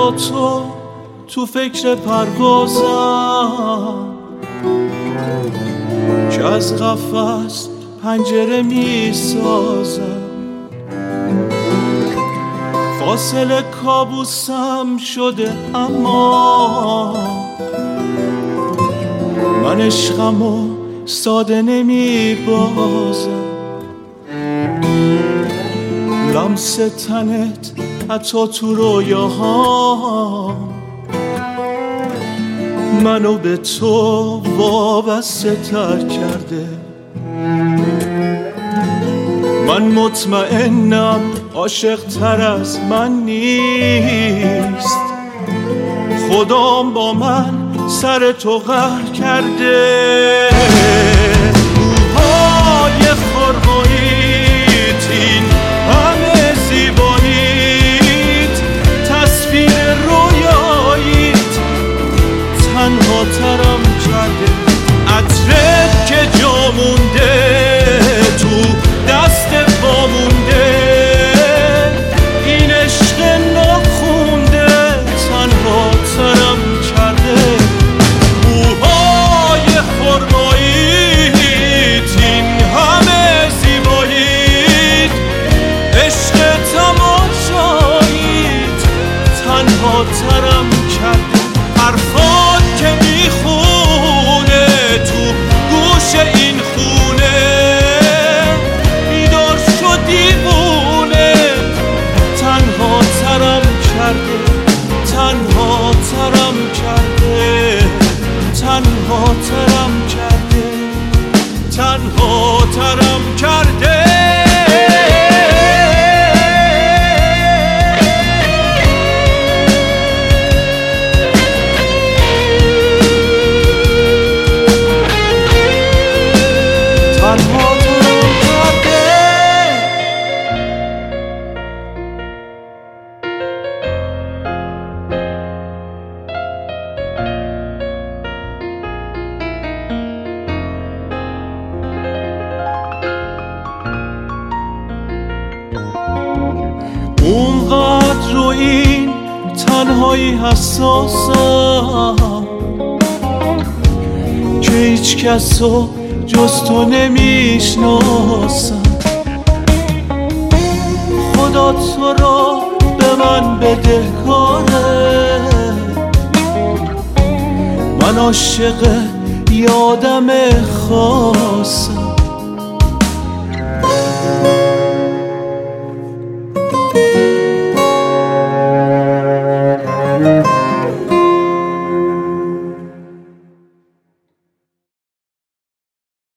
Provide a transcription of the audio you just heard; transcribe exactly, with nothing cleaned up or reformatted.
با تو تو فکر پروازم که از قفس پنجره می سازم. فاصله کابوسم شده اما من عشقمو ساده نمی بازم. لمس تنت حتی تو رویاها منو به تو وابسته تر کرده. من مطمئنم عاشق تر از من نیست، خدام با من سر تو قهر کرده. موهای خرماییت این همه زیباییت، تصویر رویاییت تنها ترم کرده. عطرت که جا مونده تو دست وامونده، این عشق ناخونده تنها ترم کرده. موهای خرماییت این همه زیباییت، عشق تماشاییت تنها ترم کرده. حرفات که میخونه تو گوش این خونه، بیدار شد دیوونه تنها ترم کرده. تنها ترم کرده، تنها ترم کرده، تنها ترم کرده. اونقدر رو این تنهایی حساسم که هیچ کسو جز تو نمیشناسم. خدا تو را به من بدهکاره، من عاشق یادم خاصم.